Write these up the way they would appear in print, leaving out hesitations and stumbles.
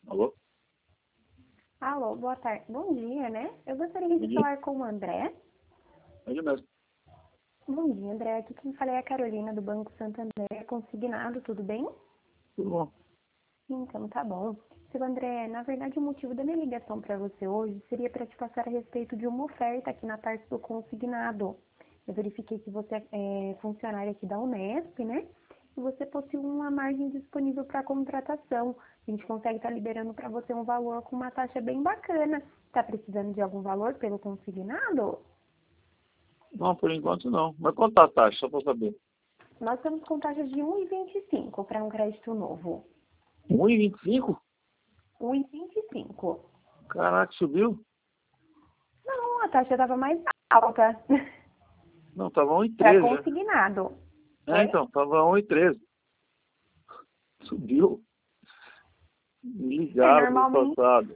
Alô? Alô, boa tarde. Bom dia, né? Eu gostaria Bom de dia. falar com o André. Ele mesmo. Bom dia, André. Aqui quem fala é a Carolina do Banco Santander, consignado, tudo bem? Tudo bom? Então, tá bom. Seu André, na verdade o motivo da minha ligação para você hoje seria para te passar a respeito de uma oferta aqui na parte do consignado. Eu verifiquei que você é funcionário aqui da Unesp, né? E você possui uma margem disponível para contratação. A gente consegue estar liberando para você um valor com uma taxa bem bacana. Está precisando de algum valor pelo consignado? Não, por enquanto não. Mas quanto tá a taxa, só pra saber? Nós estamos com taxa de 1,25 para um crédito novo. 1,25? 1,25. Caraca, subiu? Não, a taxa estava mais alta. Não, tava Para 1,13, né? consignado. É, Oi? então, tava 1,13. Subiu. Me É, ligaram pro normalmente. passado.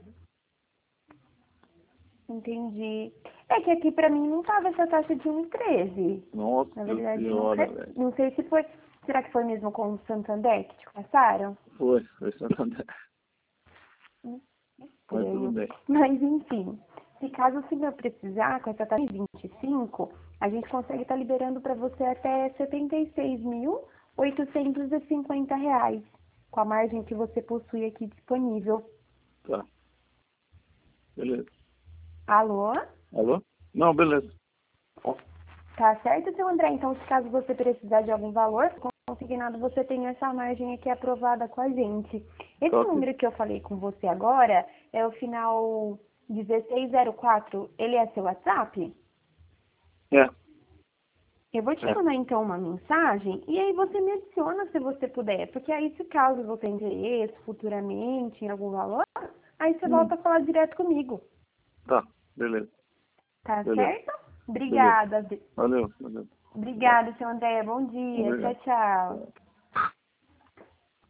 Entendi. É que aqui para mim não tava essa taxa de 1,13. Nossa, Na que verdade, senhora, nunca. velho. Não sei se foi. Será que foi mesmo com o Santander que te passaram? Foi Santander. Mas tudo Estranho. bem. Mas enfim. Se caso o senhor precisar, com essa taxa de 25, a gente consegue estar liberando para você até R$ 76.850, com a margem que você possui aqui disponível. Tá, beleza. Alô? Alô? Não, beleza. Tá certo, seu André? Então, se caso você precisar de algum valor consignado, você tem essa margem aqui aprovada com a gente. Tá Esse ok. número que eu falei com você agora é o final 1604. Ele é seu WhatsApp? É, Eu vou te é. mandar então uma mensagem e aí você me adiciona se você puder, porque aí se caso você tenha interesse futuramente em algum valor, aí você Hum, volta a falar direto comigo. tá, beleza. Tá Beleza. certo? Beleza. Obrigada. Valeu. Valeu. Tchau. Obrigada, seu André. Bom dia. Tchau, Obrigado. tchau. Tchau.